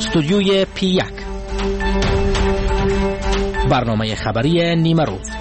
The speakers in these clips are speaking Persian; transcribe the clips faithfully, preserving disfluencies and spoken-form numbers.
استودیوی پی یک، برنامه خبری نیمه روز.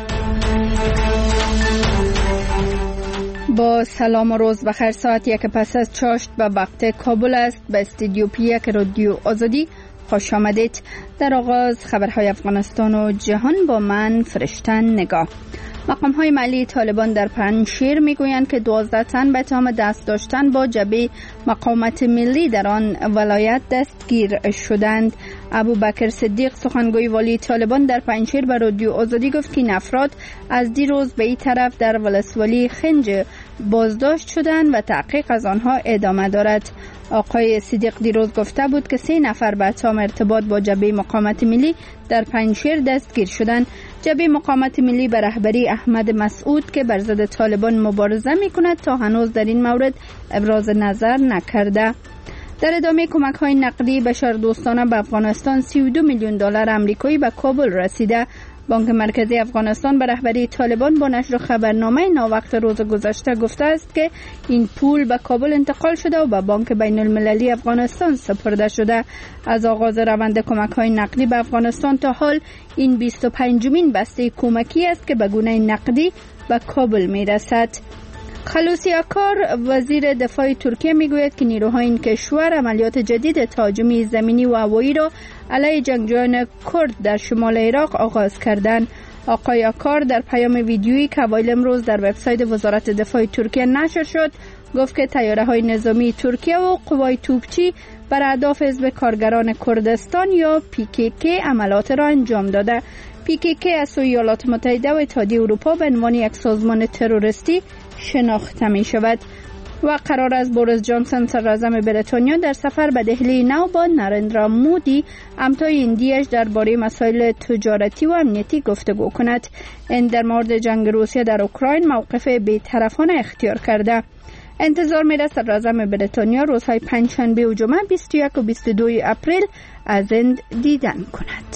با سلام و روز بخیر. ساعت یک پس از چاشت به وقت کابل است. به استودیو پی یک رادیو آزادی خوش آمدید. در آغاز خبرهای افغانستان و جهان با من فرشتن نگاه. مقام های محلی طالبان در پنجشیر میگویند که دوازده تن به اتهام دست داشتن با جبهه مقاومت ملی در آن ولایت دستگیر شدند. ابوبکر صدیق سخنگوی والی طالبان در پنجشیر به رادیو آزادی گفت که این افراد از دیروز به این طرف در ولسوالی خنج بازداشت شدند و تحقیق از آنها ادامه دارد. آقای صدیق دیروز گفته بود که سه نفر به اتهام ارتباط با جبهه مقاومت ملی در پنجشیر دستگیر شدند. جبهه مقاومت ملی به رهبری احمد مسعود که بر ضد طالبان مبارزه می‌کند تا هنوز در این مورد ابراز نظر نکرده. در ادامه کمک‌های نقدی بشردوستانه به افغانستان سی و دو میلیون دلار آمریکایی به کابل رسیده. بانک مرکزی افغانستان به رهبری طالبان با نشر خبرنامه ناوقت روز گذشته گفته است که این پول به کابل انتقال شده و به بانک بین المللی افغانستان سپرده شده. از آغاز روند کمک‌های نقدی به افغانستان تا حال این بیست و پنجمین بسته کمکی است که به گونه نقدی به کابل میرسد. خلوصی اکار وزیر دفاع ترکیه میگوید که نیروهای این کشور عملیات جدید تهاجمی زمینی و هوایی را علیه جنگجویان کرد در شمال عراق آغاز کردند. آقای اکار در پیام ویدیویی که اوایل امروز در وبسایت وزارت دفاع ترکیه نشر شد گفت که طیاره‌های نظامی ترکیه و قوای توپچی بر اهداف حزب کارگران کردستان یا پی کی کی عملیات را انجام داده. پی کی کی از سوی ایالات متحده و اتحادیه اروپا به عنوان یک سازمان تروریستی شناخته می شود و قرار است بوریس جانسون صدراعظم بریتانیا در سفر به دهلی نو با نارندرا مودی همتای این دیش درباره مسائل تجارتی و امنیتی گفتگو کند. این در مورد جنگ روسیه در اوکراین موقف بی‌طرفانه اختیار کرده. انتظار می رسد صدراعظم بریتانیا روزهای پنجشنبه و جمعه بیست و یک و بیست و دو اپریل از هند دیدن کند.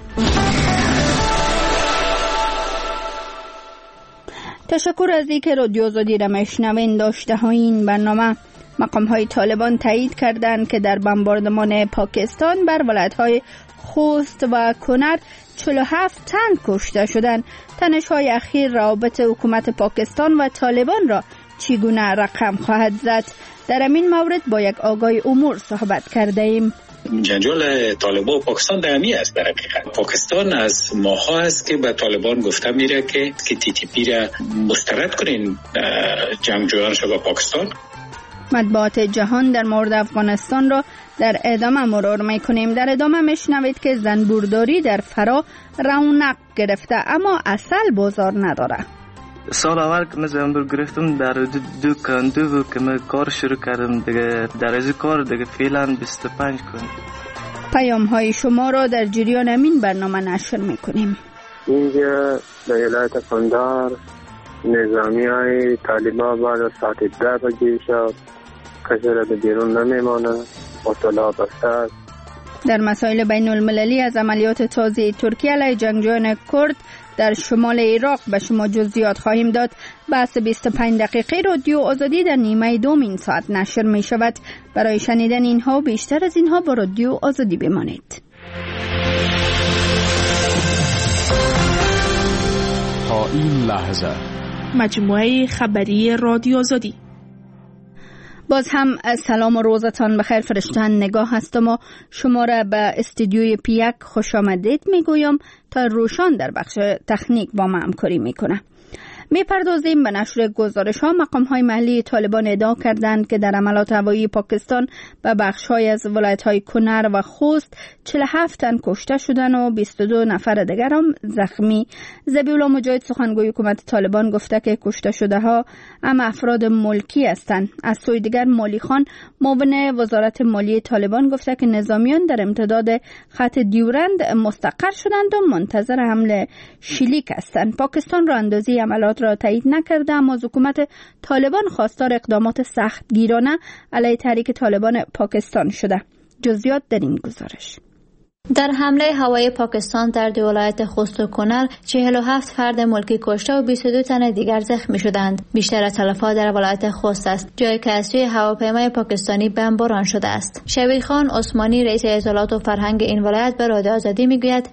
تشکر از اینکه رادیو آزادی را میشنوید. داشته های این برنامه: مقام های طالبان تایید کردند که در بمباردمان پاکستان بر ولایت های خوست و کنر چهل و هفت تن کشته شدند. تنش های اخیر روابط حکومت پاکستان و طالبان را چگونه رقم خواهد زد؟ در این مورد با یک آگاه امور صحبت کرده ایم. جنجال طالبان و پاکستان دائمی است. در حقیقت پاکستان از ماها است که به طالبان گفته میره که که تی تی پی را مسترد کنین جنگجویانش با پاکستان. مطبوعات جهان در مورد افغانستان را در ادامه مرور میکنیم. در ادامه میشنوید که زنبورداری در فرا رونق گرفته اما اصل بازار نداره. سال اول که من زنبور گرفتم در دو, دو کندو بود که من کار شروع کردم دیگه. در از کار دیگه فعلا بیست و پنج کن. پیام های شما را در جریان امین برنامه نشر میکنیم. اینجا در ولایت قندهار نظامی های طالبان بعد از ساعت ده بجه شب کسی را به بیرون نمیمانه. اطلاع بسته است. در مسائل بین المللی از عملیات تازه ترکیه علیه جنگجویان کرد در شمال عراق به شما جزئیات خواهیم داد. بحث بیست و پنج دقیقه رادیو آزادی در نیمه دوم این ساعت نشر می شود. برای شنیدن اینها و بیشتر از اینها با رادیو آزادی بمانید. تا این لحظه مجموعه خبری رادیو آزادی. باز هم سلام و روزتان بخیر. فرشتن نگاه هستم و شما را به استودیوی پی یک خوش آمدید میگویم تا روشان در بخش تکنیک با ما همکاری میکنه. میپردازیم به نشر گزارش ها. مقام های محلی طالبان ادعا کردند که در حملات هوایی پاکستان به بخش های از ولایت های کنر و خوست چهل و هفت تن کشته شدن و بیست و دو نفر دیگر هم زخمی. ذبیح‌الله مجاهد سخنگوی حکومت طالبان گفته که کشته شده ها هم افراد ملکی هستند. از سوی دیگر مالی خان معاون وزارت مالی طالبان گفته که نظامیان در امتداد خط دیورند مستقر شدند و منتظر حمله شلیک هستند. پاکستان را اندازی عملات را تایید نکرده اما از حکومت طالبان خواستار اقدامات سختگیرانه علیه تحریک طالبان پاکستان شده. جزئیات در این گزارش. در حمله هوایی پاکستان در دو ولایت خوست و کنر چهل و هفت فرد ملکی کشته و بیست و دو تن دیگر زخمی شدند. بیشتر از تلفات در ولایت خوست است، جایی که از سوی هواپیمای پاکستانی بمباران شده است. شبیر خان عثمانی رئیس اطلاعات و فرهنگ این ولایت به رادیو آزادی میگوید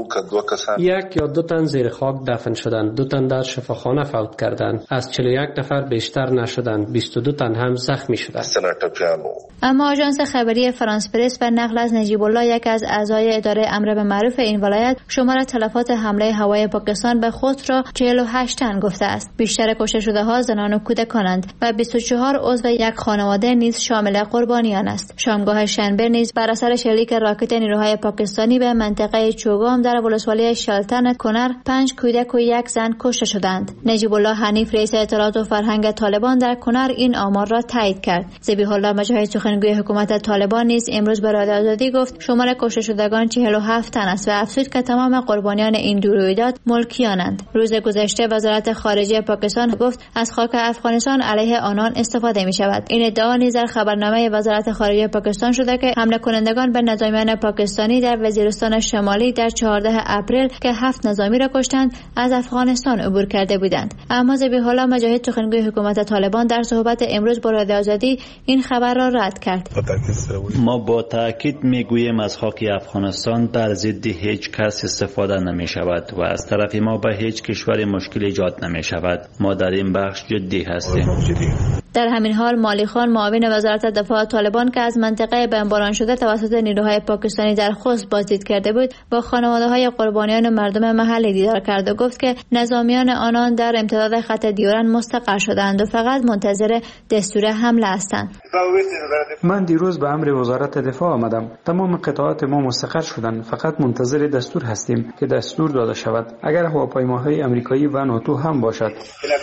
یک یا دو تن زیر خاک دفن شدند، دو تن در شفاخانه فوت کردند، از چهل و یک نفر بیشتر نشدند، بیست و دو تن هم زخمی شدند. اما آژانس خبری فرانس پرس به نقل از نجیب الله، یک از اعضای اداره امر به معروف این ولایت، شمار تلفات حمله هوایی پاکستان به خوست را چهل و هشت تن گفته است. بیشتر کشته شده ها زنان و کودکانند و بیست و چهار عضو یک خانواده نیز شامل قربانیان است. شامگاه شنبه نیز بر اثر شلیک راکت نیروهای پاکستانی به منطقه چوگام در ولسوالی شلتن کنر پنج کودک و یک زن کشته شدند. نجیب الله حنیف رئیس اطلاعات و فرهنگ طالبان در کنر این آمار را تایید کرد. ذبیح الله مجاهد سخنگوی حکومت طالبان نیز امروز به رادیو آزادی گفت شمار کشته شدگان چهل و هفت تن است و افزود که تمام قربانیان این دو رویداد ملکیانند. روز گذشته وزارت خارجه پاکستان گفت از خاک افغانستان علیه آنان استفاده می شود. این ادعا نیز در خبرنامه وزارت خارجه پاکستان شده که حمله کنندگان به نظامیان پاکستانی در وزیرستان شمالی در چهاردهم اپریل که هفت نظامی را کشتند از افغانستان عبور کرده بودند. اما ذبیح الله مجاهد سخنگوی حکومت طالبان در صحبت امروز با رادیو آزادی این خبر را رد کرد. ما با تاکید میگوییم از خاک افغانستان در ضد هیچ کس استفاده نمی شود و از طرف ما به هیچ کشور مشکل ایجاد نمی شود. ما در این بخش جدی هستیم. در همین حال مالی خان معاون وزارت دفاع طالبان که از منطقه بمباران شده توسط نیروهای پاکستانی در خوست بازدید کرده بود، با خانواده‌های قربانیان و مردم محلی دیدار کرد و گفت که نظامیان آنان در امتداد خط دیورن مستقر شدند و فقط منتظر دستور حمله هستند. من دیروز به امر وزارت دفاع آمدم. تمام قطعات ما مستقر شدند، فقط منتظر دستور هستیم که دستور داده شود، اگر هواپیماهای آمریکایی و ناتو هم باشد.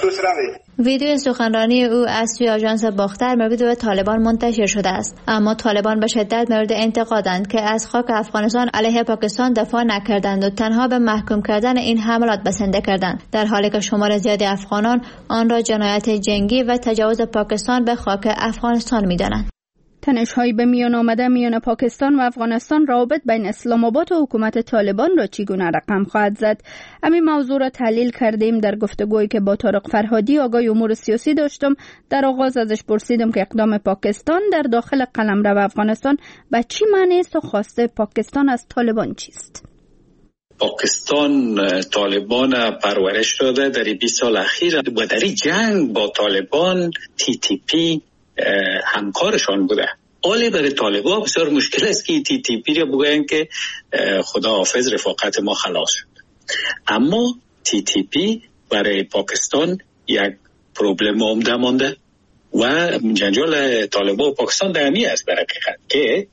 ویدیو سخنرانی او از سوی آژانس باختر مربوط به طالبان منتشر شده است، اما طالبان به شدت مورد انتقادند که از خاک افغانستان علیه پاکستان دفاع نکردند و تنها به محکوم کردن این حملات بسنده کردند، در حالی که شمار زیادی افغانان آن را جنایت جنگی و تجاوز پاکستان به خاک افغانستان می‌دانند. تنش‌های به میان آمده میان پاکستان و افغانستان روابط بین اسلام آباد و حکومت طالبان را چگونه رقم خواهد زد؟ همین موضوع را تحلیل کردیم در گفتگویی که با طارق فرهادی آگاه امور سیاسی داشتم. در آغاز ازش پرسیدم که اقدام پاکستان در داخل قلمرو افغانستان به چی معنی است و خواسته پاکستان از طالبان چیست؟ پاکستان طالبان پرورش داده در بیست سال اخیر و در جنگ با طالبان تی تی پی همکارشان بوده. حالی برای طالبان بسیار مشکل است که تی تی پی را بگوین که خدا حافظ رفاقت ما خلاص شد، اما تی تی پی برای پاکستان یک پروبلم عمده مانده و جنجال طالبان و پاکستان دائمی است در حقیقت که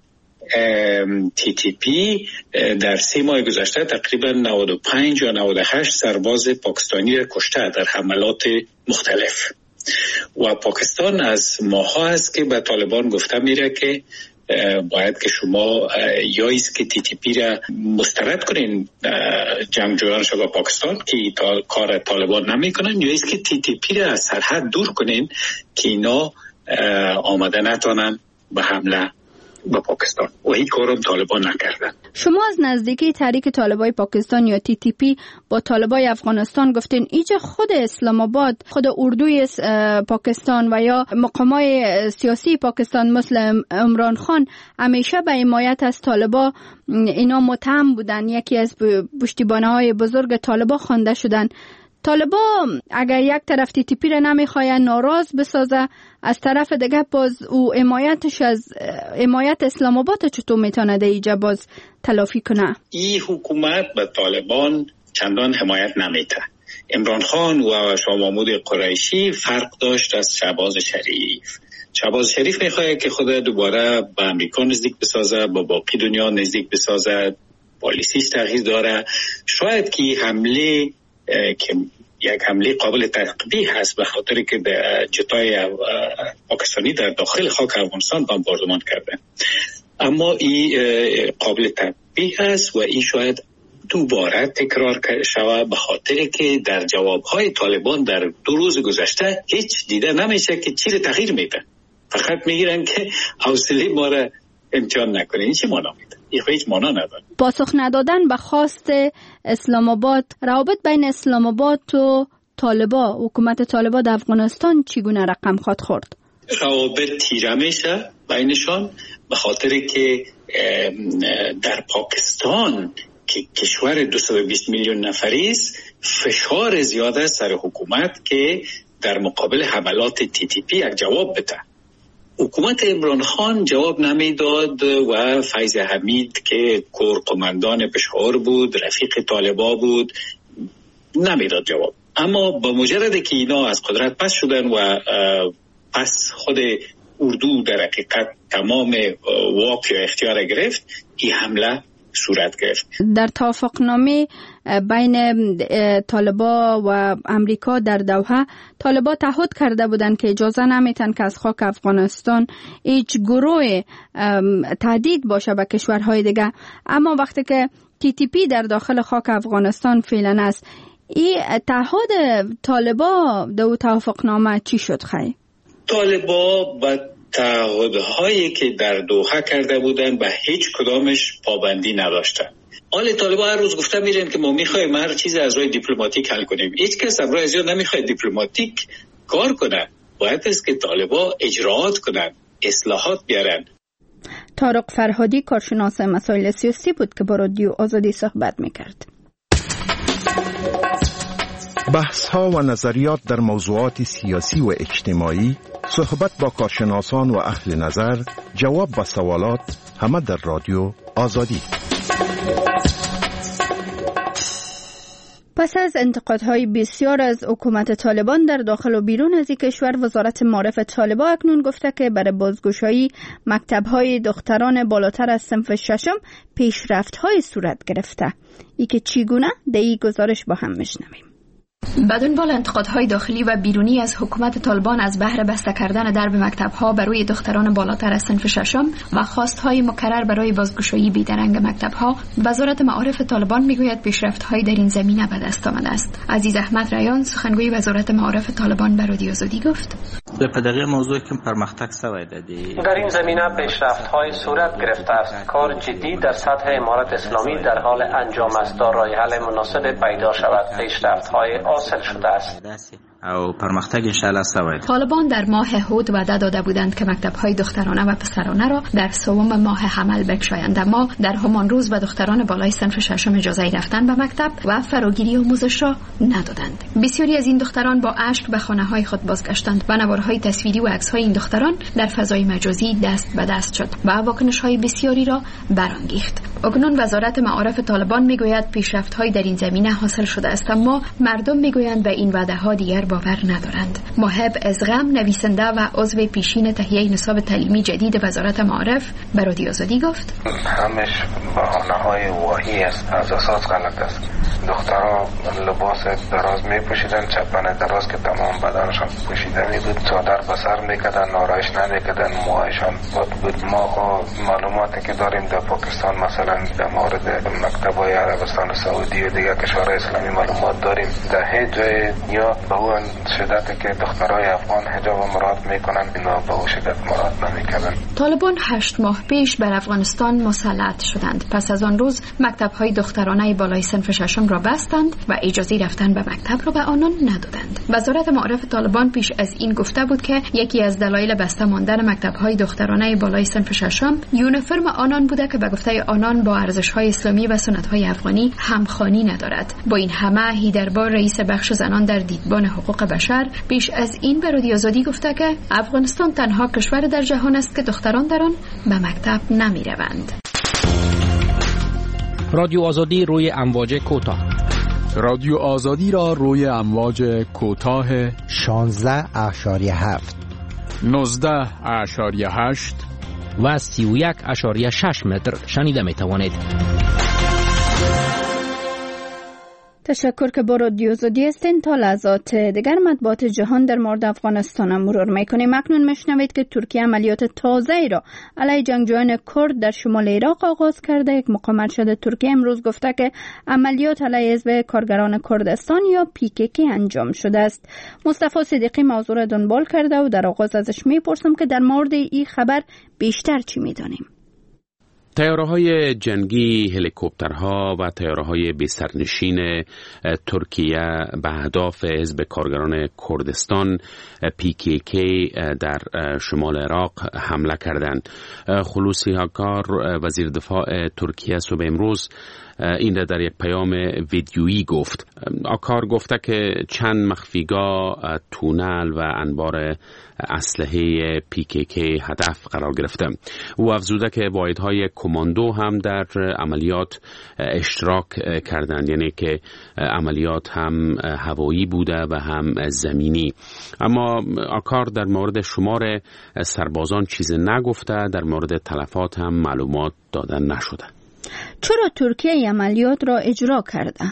تی تی پی در سه ماه گذشته تقریبا نود و پنج یا نود و هشت سرباز پاکستانی را کشته در حملات مختلف و پاکستان از ماها است که به طالبان گفته میره که باید که شما یا ایست که تی تی پی را مسترد کنین جنگجویانش با پاکستان که تا کار طالبان نمی کنن، یا ایست که تی تی پی را از سرحد دور کنین که اینا آمده نتانن به حمله با پاکستان و هیچ کارم طالبان نکردن. شما از نزدیکی تحریک طالبای پاکستان یا تی تی پی با طالبای افغانستان گفتین اینجا خود اسلام آباد، خود اردوی پاکستان و یا مقامای سیاسی پاکستان مثل عمران خان همیشه به حمایت از طالبا اینا متهم بودن، یکی از پشتیبانهای بزرگ طالبا خوانده شدن. طالبا اگر یک طرف تی تی پی را نمیخواد ناراض بسازه، از طرف دیگه باز او حمایتش از حمایت اسلام آباد چطور میتونه در اینجا باز تلافی کنه؟ این حکومت به طالبان چندان حمایت نمیته. عمران خان و شاه محمود قریشی فرق داشت از شهباز شریف. شهباز شریف میخواد که خود دوباره به امریکا نزدیک بسازه، با باقی دنیا نزدیک بسازه، پالیسیش تغییر داره. شاید که حمله که یک حمله قابل تطبیق هست به خاطر که جتای پاکستانی در داخل خاک افغانستان بمباردمان کرده، اما این قابل تطبیق است و این شاید دوباره تکرار شود به خاطر که در جوابهای طالبان در دو روز گذشته هیچ دیده نمیشه که چی تغییر میده، فقط میگیرن که حوصله ما را امتحان نکنه. این چی معنا میده؟ این هیچ معنا نداره. پاسخ ندادن به خواست اسلام آباد، روابط بین اسلام آباد و طالبان، حکومت طالبان در افغانستان چگونه رقم خواهد خورد؟ روابط تیره میشه بینشان به خاطر که در پاکستان که کشور دویست و بیست میلیون نفری است، فشار زیاده سر حکومت که در مقابل حملات تی تی پی یک جواب بده. حکومت عمران خان جواب نمیداد و فیض حمید که کور قماندان پشاور بود، رفیق طالبا بود، نمیداد جواب. اما با مجرد که اینا از قدرت پس شدن و پس خود اردو در حقیقت تمام واک یا اختیار گرفت، این حمله صورت گرفت. در توافقنامه بین طالبان و امریکا در دوحه، طالبان تعهد کرده بودند که اجازه نمیتن که از خاک افغانستان هیچ گروه تهدید باشه به کشورهای دیگه. اما وقتی که تی تی پی در داخل خاک افغانستان فعلا است، این تعهد طالبان در توافقنامه چی شد خیلی؟ طالبان با تعهدهایی که در دوحه کرده بودن به هیچ کدامش پابندی نداشتن. حال طالبان هر روز گفته میرن که ما میخوایم هر چیز از روی دیپلماتیک حل کنیم. هیچ کس از روی ازیاد نمیخواد دیپلماتیک کار کنه. باید است که طالبان اجراعات کنن، اصلاحات بیارن. طارق فرهادی کارشناس مسائل سیاسی بود که با رادیو آزادی صحبت میکرد. بحث ها و نظریات در موضوعات سیاسی و اجتماعی، صحبت با کارشناسان و اهل نظر، جواب به سوالات، همه در رادیو آزادی. پس از انتقادهای بسیار از حکومت طالبان در داخل و بیرون از این کشور، وزارت معارف طالبان اکنون گفته که برای بازگشایی مکتب‌های دختران بالاتر از صنف ششم پیشرفت‌های صورت گرفته. ای که چگونه در این گزارش با هم میشنویم. به دنبال انتقادهای داخلی و بیرونی از حکومت طالبان از بهر بسته کردن درب مکتب‌ها برای دختران بالاتر از صنف ششم و خواست‌های مکرر برای بازگشایی بیدرنگ مکتب‌ها، وزارت معارف طالبان میگوید پیشرفت‌هایی در این زمینه به دست آمده است. عزیز احمد ریان، سخنگوی وزارت معارف طالبان، به رادیو آزادی گفت: په دغه موضوع کې پرمختګ شوی دی. در این زمینه پیشرفت‌های صورت گرفته است. کار جدی در سطح امارت اسلامی در حال انجام است تا راه حل مناسب پیدا شود. پیشرفت‌های حاصل شده است. او پرمختګ ان شاء الله شوی. طالبان در ماه هود وعده داده بودند که مکتب‌های دخترانه و پسرانه را در سوم ماه حمل بگشایند، اما در همان روز به دختران بالای صنف ششم اجازه رفتن به مکتب و فراگیری آموزش را ندادند. بسیاری از این دختران با اشک به خانه‌های خود بازگشتند و نوارهای تصویری و عکس‌های این دختران در فضای مجازی دست به دست شد و واکنش‌های بسیاری را برانگیخت. اکنون وزارت معارف طالبان میگوید پیشرفت‌هایی در این زمینه حاصل شده است، اما مردم میگویند به این وعده‌ها دیگر باور ندارند. محب ازغم، نویسنده و عضو پیشین تهیه نصاب تعلیمی جدید وزارت معارف، به رادیو آزادی گفت: همش بهانه‌های واهی است، از اساس غلط است. دخترها لباس دراز می‌پوشیدن، چپن دراز که تمام بدنشان پوشیده می‌بود، چادر به سر می‌کردن، آرایش نمی‌کردن، موهایشان بد بود. ما معلوماتی که داریم در پاکستان مثلا در مورد مکتب‌های عربستان سعودی و دیگر کشورهای اسلامی معلومات داریم. در هیچ جای یا به اون شدتی که دخترای افغان حجاب مراد میکنن، اینا به اون شدت مراد نمیکنن. طالبان هشت ماه پیش بر افغانستان مسلط شدند. پس از آن روز مکتب‌های دخترانه بالای صنف ششم را بستند و اجازه رفتن به مکتب را به آنان ندادند. وزارت معارف طالبان پیش از این گفته بود که یکی از دلایل بسته ماندن مکتب‌های دخترانه بالای صنف ششم یونیفرم آنان بوده که به گفته آنان با ارزش‌های اسلامی و سنت‌های افغانی همخوانی ندارد. با این همه هیدربار، رئیس بخش زنان در دیدبان حقوق بشر، پیش از این به رادیو آزادی گفته که افغانستان تنها کشور در جهان است که دختران در آن به مکتب نمی‌روند. رادیو آزادی روی امواج کوتاه. رادیو آزادی را روی امواج کوتاه شانزده اشاریه هفت، نوزده اشاریه هشت و سی و یک اشاریه شش متر شنیده می توانید. تشکر که با رادیو آزادی هستین. تا لحظات دیگر مطبوعات جهان در مورد افغانستان مرور میکنیم. اکنون میشنوید که ترکیه عملیات تازه‌ای را علیه جنگجویان کرد در شمال عراق آغاز کرده. یک مقام ارشد ترکیه امروز گفته که عملیات علیه حزب کارگران کردستان یا پی کی کی انجام شده است. مصطفی صدیقی موضوع را دنبال کرده و در آغاز ازش میپرسم که در مورد این خبر بیشتر چی میدانیم. طیاره‌های جنگی، هلیکوپترها و طیاره‌های بسترنشین ترکیه به اهداف حزب کارگران کردستان پی کی کی در شمال عراق حمله کردند. خلوصی هاکار وزیر دفاع ترکیه صبح امروز این را در یک پیام ویدیویی گفت. آکار گفته که چند مخفیگاه، تونل و انبار اسلحه پی کی کی هدف قرار گرفته. او افزوده که واحدهای کماندو هم در عملیات اشتراک کردند، یعنی که عملیات هم هوایی بوده و هم زمینی. اما آکار در مورد شمار سربازان چیزی نگفته، در مورد تلفات هم معلومات دادن نشده. چرا ترکیه عملیات را اجرا کرده؟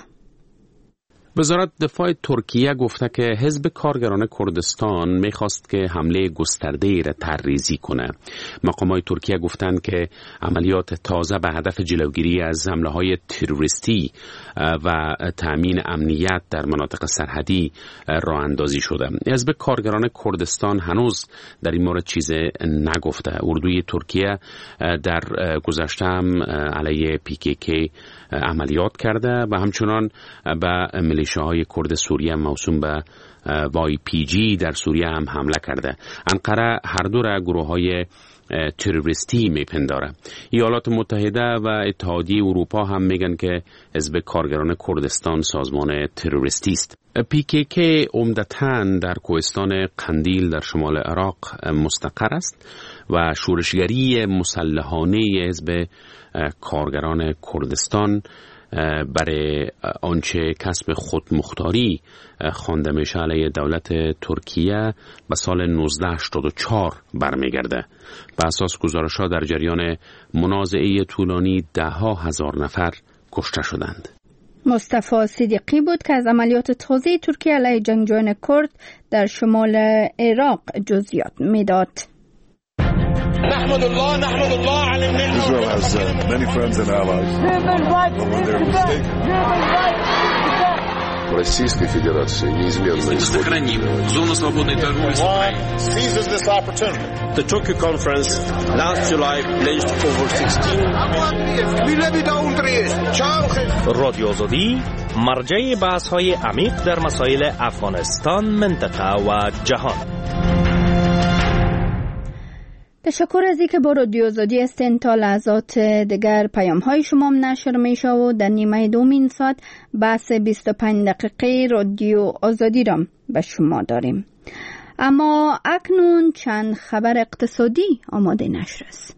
وزارت دفاع ترکیه گفته که حزب کارگران کردستان میخواست که حمله گسترده‌ای را طرحریزی کنه. مقامات ترکیه گفتند که عملیات تازه به هدف جلوگیری از حمله‌های تروریستی و تأمین امنیت در مناطق سرحدی راه اندازی شده. حزب کارگران کردستان هنوز در این مورد چیزی نگفته. اردوی ترکیه در گذشته هم علیه پی کی کی عملیات کرده و همچنان به میلیشیاهای کرد سوریه موسوم به وای پی جی در سوریه هم حمله کرده. انقره هر دو را گروه‌های تروریستی میپنداره. ایالات متحده و اتحادیه اروپا هم میگن که حزب کارگران کردستان سازمان تروریستی است. پی کی کی عمدتاً در کوهستان قندیل در شمال عراق مستقر است و شورشگری مسلحانه حزب کارگران کردستان برای آنچه کسب خودمختاری خوانده میشه علیه دولت ترکیه به سال نوزده هشتاد و چهار برمیگرده. به اساس گزارش‌ها در جریان منازعه طولانی ده ها هزار نفر کشته شدند. مصطفی صدیقی بود که از عملیات تازه ترکیه علیه جنگجویان کرد در شمال عراق جزئیات میداد. نحمد الله نحمد الله على النعمة. Israel has uh, many friends and allies. But when they're mistaken. Российской Федерации неизменно сохраним зону свободной торговли с Украиной. Seizes this opportunity. The Tokyo conference last July pledged over sixteen. رادیو آزادی مرجع بحث‌های عمیق در مسائل افغانستان، منطقه و جهان. تشکر از اینکه با رادیو آزادی هستین. تا لحظات دیگر پیام های شما هم نشر میشه و در نیمه دومین ساعت بحث بیست و پنج دقیقه رادیو آزادی را به شما داریم. اما اکنون چند خبر اقتصادی آماده نشر است.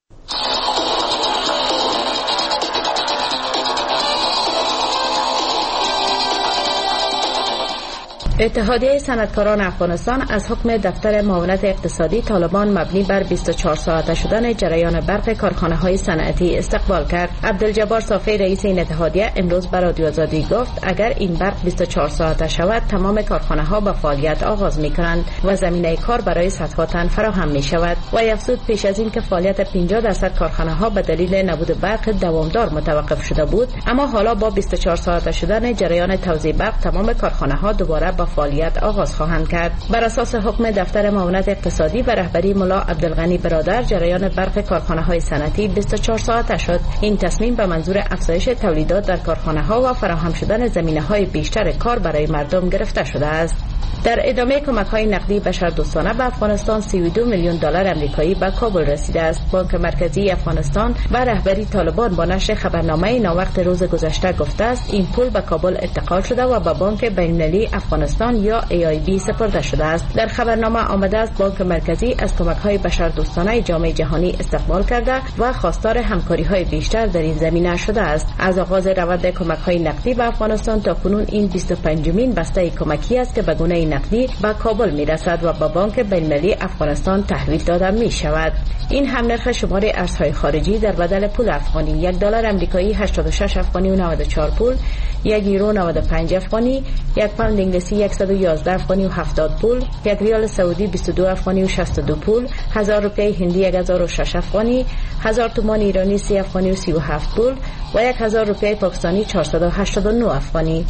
اتحادیه صنعتکاران افغانستان از حکم دفتر معاونت اقتصادی طالبان مبنی بر بیست و چهار ساعته شدن جریان برق کارخانه‌های صنعتی استقبال کرد. عبدالجبار صافی رئیس این اتحادیه امروز به رادیو آزادی گفت اگر این برق بیست و چهار ساعته شود تمام کارخانه‌ها به فعالیت آغاز می‌کنند و زمینه کار برای صدها تن فراهم می‌شود. و افزود پیش از این که فعالیت پنجاه درصد کارخانه‌ها به دلیل نبود برق دوامدار متوقف شده بود، اما حالا با بیست و چهار ساعته شدن جریان توزیع برق تمام کارخانه‌ها دوباره به فعالیت آغاز خواهند کرد. بر اساس حکم دفتر معاونت اقتصادی و رهبری ملا عبدالغنی برادر جریان برق کارخانه‌های صنعتی بیست و چهار ساعته شد. این تصمیم به منظور افزایش تولیدات در کارخانه‌ها و فراهم شدن زمینه‌های بیشتر کار برای مردم گرفته شده است. در ادامه کمک‌های نقدی بشردوستانه به افغانستان سی و دو میلیون دلار آمریکایی به کابل رسیده است. بانک مرکزی افغانستان و رهبری طالبان با نشر خبرنامه ناوقت روز گذشته گفته است این پول به کابل انتقال شده و به بانک بین‌المللی افغانستان یا ای آی بی سپرده شده است. در خبرنامه آمده است بانک مرکزی از کمک‌های بشردوستانه جامعه جهانی استقبال کرده و خواستار همکاری‌های بیشتر در این زمینه شده است. از آغاز روند کمک‌های نقدی به افغانستان تا کنون این بیست و پنجمین بسته کمکی است که به گونه نقدی به کابل میرسد و به بانک بین‌المللی افغانستان تحویل داده می شود. این هم نرخ شمار ارزهای خارجی در بدل پول افغانی: یک دلار آمریکایی هشتاد و شش افغانی و نود و چهار پول، یک یورو نود و پنج افغانی، یک پوند انگلیسی صد و یازده افغانی و هفتاد پول، یک ریال سعودی بیست و دو افغانی و شصت و دو پول، هزار روپیه هندی یک هزار و شش افغانی، هزار تومان ایرانی سی افغانی و سی و هفت پول و یک هزار روپیه پاکستانی چهارصد و هشتاد و نه افغانی.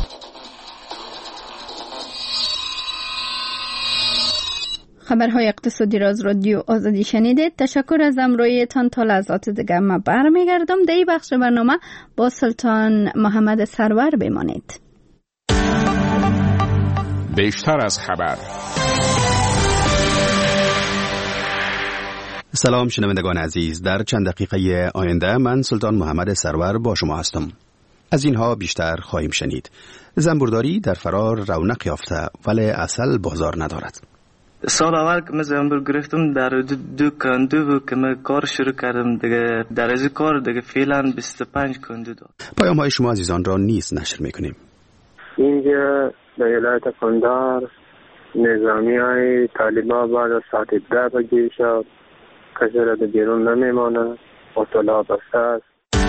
خبرهای اقتصادی را از رادیو آزادی شنیدید. تشکر از همراهیتان. تا لحظات دیگر ما برمیگردم. در این بخش برنامه با سلطان محمد سرور بمانید. بیشتر از خبر. سلام شنوندگان عزیز، در چند دقیقه آینده من سلطان محمد سرور با شما هستم. از اینها بیشتر خواهیم شنید. زنبورداری در فرار رونق یافته ولی اصل بازار ندارد. سال اول که من زنبور گرفتم در دو دو کندو بود که من کار شروع کردم دیگه. در از کار دیگه فعلا بیست و پنج کندو داد. پیام های شما عزیزان را نیز نشر میکنیم. اینجا در ولایت قندهار نظامی های طالبان بعد از ساعت ده بجه شب کسی را در بیرون نمیمانه، اطلاع بسته است.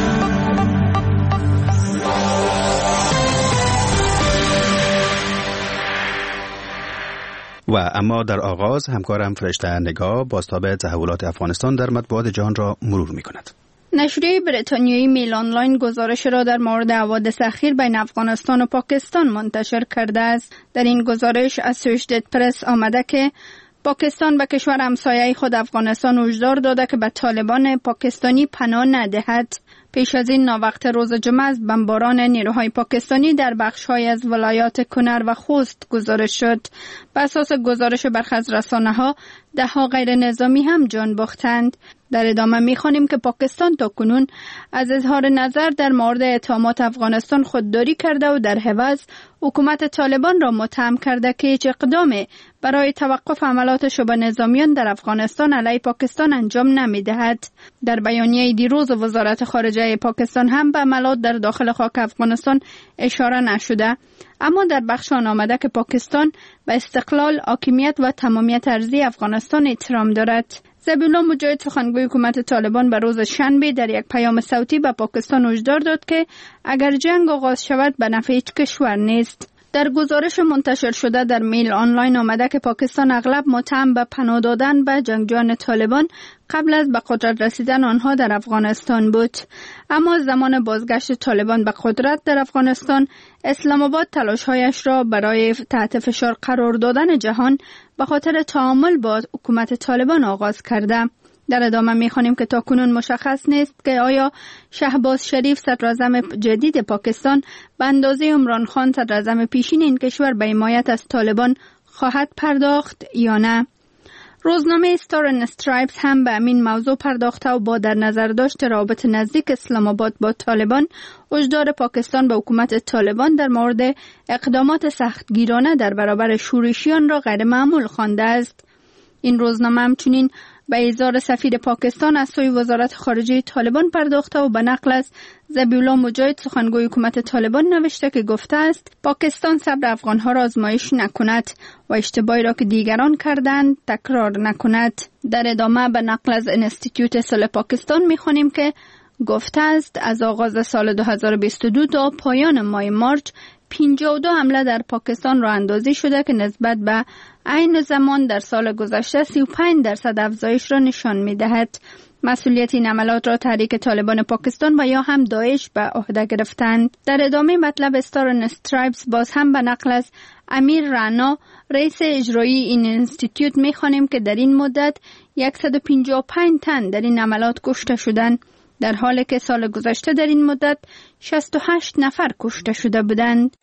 و اما در آغاز همکارم فرشته نگاه بازتاب تحولات افغانستان در مطبوعات جهان را مرور می کند. نشریه بریتانیایی میل آنلاین گزارش را در مورد حوادث اخیر بین افغانستان و پاکستان منتشر کرده است. در این گزارش اسوشییتد پرس آمده که پاکستان به کشور همسایه خود افغانستان هشدار داده که به طالبان پاکستانی پناه ندهد. پیش از این ناوقت روز جمعه از بمباران نیروهای پاکستانی در بخش‌های از ولایات کنر و خوست گزارش شد. بر اساس گزارش برخی از رسانه‌ها ده‌ها غیر نظامی هم جان باختند. در ادامه می‌خوانیم که پاکستان تاکنون از اظهار نظر در مورد اتهامات افغانستان خودداری کرده و در عوض حکومت طالبان را متهم کرده که هیچ اقدامی برای توقف عملات شبه نظامیان در افغانستان علیه پاکستان انجام نمی‌دهد. در بیانیه دیروز وزارت خارجه پاکستان هم به عملات در داخل خاک افغانستان اشاره نشده، اما در بخش آن آمده که پاکستان به استقلال، حاکمیت و تمامیت ارضی افغانستان احترام دارد. ذبیحالله مجاهد سخنگوی حکومت طالبان به روز شنبه در یک پیام صوتی به پاکستان هشدار داد که اگر جنگ آغاز شود به نفع هیچ کشور نیست. در گزارش منتشر شده در میل آنلاین آمده که پاکستان اغلب متهم به پناه دادن به جنگجویان طالبان قبل از به قدرت رسیدن آنها در افغانستان بود، اما زمان بازگشت طالبان به قدرت در افغانستان اسلام آباد تلاش‌هایش را برای تحت فشار قرار دادن جهان به خاطر تعامل با حکومت طالبان آغاز کرده. در ادامه می‌خوانیم که تاکنون مشخص نیست که آیا شهباز شریف صدراعظم جدید پاکستان به اندازه عمران خان صدراعظم پیشین این کشور به حمایت از طالبان خواهد پرداخت یا نه. روزنامه استار اند استرایپس هم به همین موضوع پرداخته و با در نظر داشت رابط نزدیک اسلام آباد با طالبان هشدار پاکستان به حکومت طالبان در مورد اقدامات سختگیرانه در برابر شورشیان را غیر معمول خوانده است. این روزنامه همچنین به اظهار سفیر پاکستان از سوی وزارت خارجه طالبان پرداخته و به نقل از ذبیحالله مجاهد سخنگوی حکومت طالبان نوشته که گفته است پاکستان صبر افغانها را آزمایش نکند و اشتباهی را که دیگران کردند تکرار نکند. در ادامه به نقل از انستیتیوت صلح پاکستان می‌خوانیم که گفته است از آغاز سال دو هزار و بیست و دو تا پایان ماه مارچ پنجاه و دو حمله در پاکستان را اندازی شده که نسبت به عین زمان در سال گذشته سی و پنج درصد افزایش را نشان می‌دهد. مسئولیت این عملات را تحریک طالبان پاکستان و یا هم داعش به عهده گرفتند. در ادامه مطلب استار اند استرایپس باز هم به نقل از امیر رانا رئیس اجرایی این انستیتیوت می‌خوانیم که در این مدت صد و پنجاه و پنج تن در این عملات کشته شدند، در حالی که سال گذشته در این مدت شصت و هشت نفر کشته شده بودند.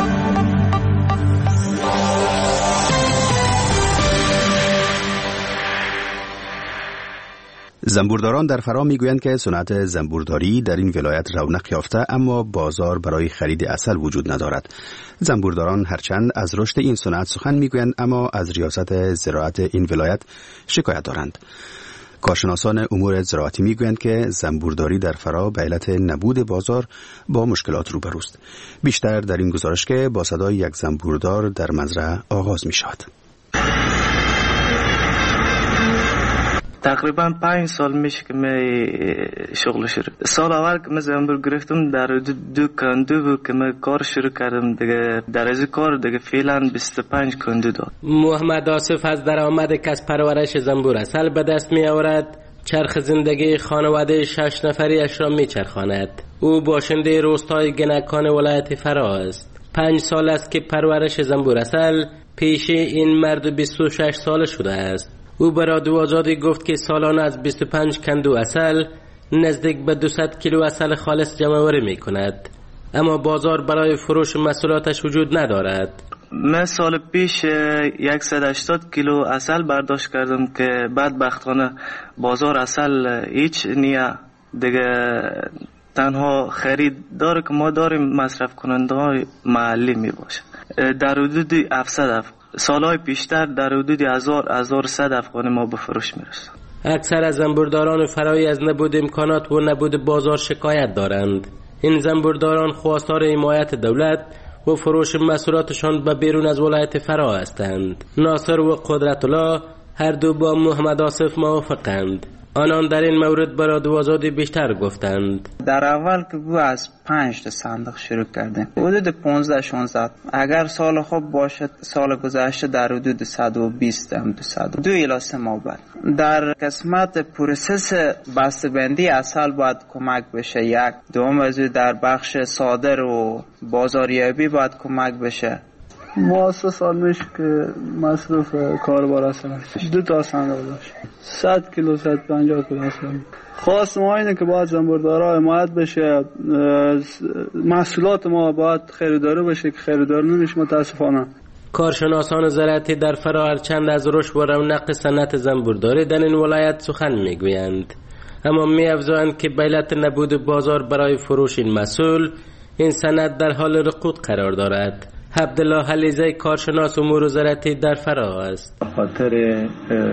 زنبورداران در فرا میگویند که صنعت زنبورداری در این ولایت رونق یافته اما بازار برای خرید عسل وجود ندارد. زنبورداران هرچند از رشد این صنعت سخن میگویند اما از ریاست زراعت این ولایت شکایت دارند. کارشناسان امور زراعتی میگویند که زنبورداری در فرا به علت نبود بازار با مشکلات روبروست. بیشتر در این گزارش که با صدای یک زنبوردار در مزرعه آغاز می شود. تقریبا پنج سال میشه که من شغل شروع. سال اول که من زنبور گرفتم در دو, دو کندو بود که من کار شروع کردم دیگه. در از کار دیگه فعلا بیست و پنج کندو داد. محمد آصف از درآمد کسب پرورش زنبور عسل به دست می آورد. چرخ زندگی خانواده شش نفری اش را می چرخاند. او باشنده روستای گنکان ولایت فرا است. پنج سال است که پرورش زنبور عسل پیش این مرد بیست و شش ساله شده است. او به رادیو آزادی گفت که سالانه از بیست و پنج کندو عسل نزدیک به دویست کیلو عسل خالص جمع‌آوری می کند، اما بازار برای فروش محصولاتش وجود ندارد. من سال پیش صد و هشتاد کیلو عسل برداشت کردم که بدبختانه بازار عسل هیچ نیه دیگه. تنها خریدار که ما داریم مصرف کننده های محلی می باشه. در حدود هفتصد سالهای پیشتر در حدود هزار هزار و صد افغانی ما به فروش می رسند. اکثر از زنبورداران فرایی از نبود امکانات و نبود بازار شکایت دارند. این زنبورداران خواستار حمایت دولت و فروش محصولاتشان به بیرون از ولایت فرا هستند. ناصر و قدرت الله هر دو با محمد آصف موافقند. آنان در این مورد برای رادیو آزادی بیشتر گفتند. در اول که بو از پنج تا صندوق شروع کردیم، حدود پانزده شانزده، اگر سال خوب باشد سال گذشته در حدود صد و بیست هم دویست دو الی سه ماه بعد. در قسمت پروسس بسته‌بندی عسل باید کمک بشه. یک دوم از در بخش صادر و بازاریابی باید کمک بشه. ما سه سال میشه که مصرف کاربار هستم. دو تا صندوق داشت، صد کیلو صد و پنجاه کیلو هستم. خواست ما اینه که باید زنبوردارا حمایت بشه، محصولات ما باید خریداری بشه که خریدار نمیشه متاسفانه. کارشناسان زراعتی در فرا هرچند از رشد و رونق صنعت زنبورداری در این ولایت سخن میگویند، اما می‌افزایند که به علت نبود بازار برای فروش این محصول، این صنعت در حال رکود قرار دارد. عبدالله حلیزه کارشناس امور زراعتی در فرا است. به خاطر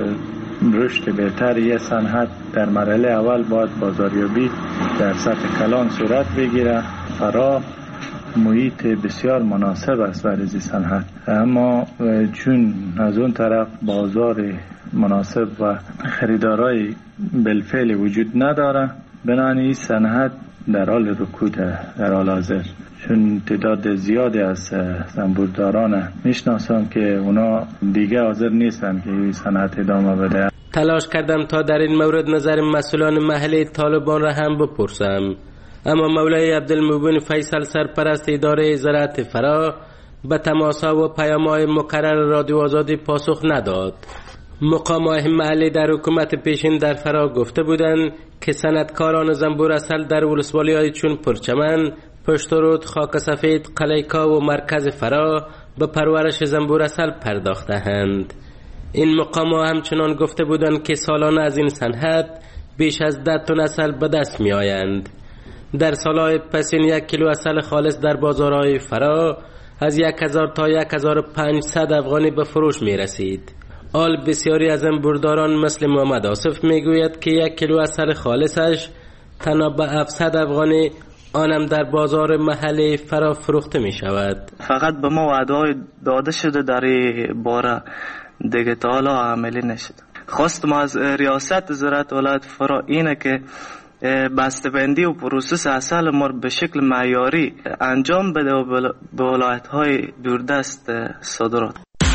رشد بهتر یک صنعت در مرحله اول باید بازاریابی در سطح کلان صورت بگیره. فرا محیط بسیار مناسب است برای این صنعت، اما چون از اون طرف بازار مناسب و خریدارای بالفعل وجود نداره، بنابراین این صنعت در حال رکود در حال حاضر. چون تعداد زیادی از زنبورداران میشناسم که اونا دیگه حاضر نیستن که این صنعت ادامه بده. تلاش کردم تا در این مورد نظر مسئولان محلی طالبان را هم بپرسم، اما مولای عبدالمبین فیصل سرپرست اداره زراعت فرا به تماس‌ها و پیام‌های مکرر رادیو آزادی پاسخ نداد. مقام‌های محلی در حکومت پیشین در فرا گفته بودند که صنعتکاران زنبور عسل در ولسوالی‌های چون پرچمن، پشترود، خاک سفید، قلیکا و مرکز فرا به پرورش زنبور عسل پرداخته‌اند. این مقام‌ها همچنان گفته بودند که سالانه از این صنعت بیش از ده تن عسل به دست می‌آیند. در سالهای پسین یک کیلو عسل خالص در بازارهای فرا از یک هزار تا یک هزار و پانصد افغانی به فروش می رسید. آل بسیاری از زنبورداران مثل محمد آصف می گوید که یک کیلو عسل خالصش تنها به هفتصد افغانی آنم در بازار محلی فرا فروخته می شود. فقط به ما وعده داده شده در این باره، دیگه تا حالا عملی نشده. خواستم از ریاست زراعت ولایت فرا اینه که بسته‌بندی و پروسس عسل ما به شکل معیاری انجام بده و به ولایت‌های دوردست صادرات.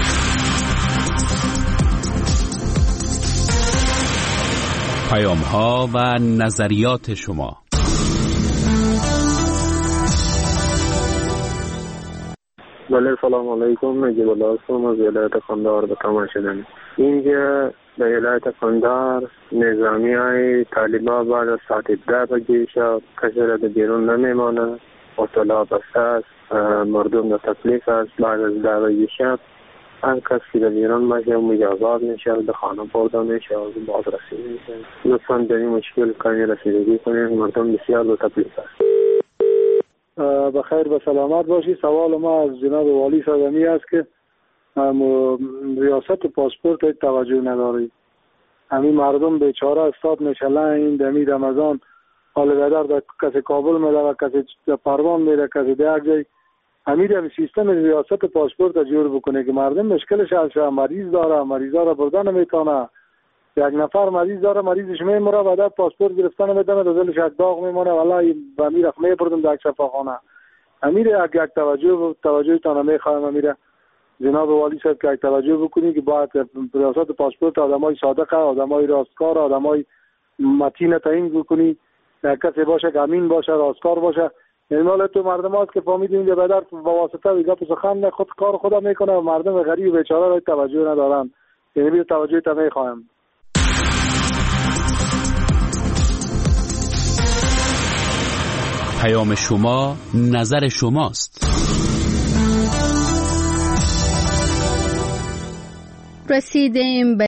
پیام‌ها و نظریات شما. بله، سلام علیکم. نجیب الله هستم از ولایت قندهار به تماس شدم. اینجا در ولایت قندهار نظامی های طالبان بعد از ساعت ده بجه شب کسی را در بیرون نمیمانه. اطلاع بسته است، مردم در تکلیف است. بعد از ده بجه شب هر کس که در بیرون باشه مجازات میشه، به خانه برده میشه و بازرسی میشه. لطفا در این مشکل کمی رسیدگی کنید، مردم بسیار در تکلیف است. بخیر و سلامت باشی. سوال ما از جناب والی صدمی است که ریاست پاسپورت توجه نداری. همین مردم بیچاره استاد میشله این دمی رمضان حال بدر در کسی کابل میره و کسی پروان میره، کسی در یک جای. همین هم سیستم ریاست پاسپورت جور بکنه که مردم مشکلش از مریض داره، مریضا را بردن نمیتونه. یک نفر مریض داره، مریضش میمره بعد پاسپورت گرفتن نمیتونه، دلش یک داغ میمونه، والله به امیر میبردم در شفاخانه. امیر یک یک توجه توجه تانه میخوایم امیر جناب والی صاحب که یک توجه بکنی که باید ریاست پاسپورت آدمای صادق، آدمای راستکار، آدمای متین تعیین بکنی. یک کسی باشه که امین باشه، راستکار باشه این مال تو مردم هاست که فهمیدیم اینجا بدر با واسطه ویگا تو سخن خود کار خدا میکنه و مردم غریب بیچاره را توجه ندارن. یعنی بیر توجه تا میخوایم. پیام شما نظر شماست. رسیدیم به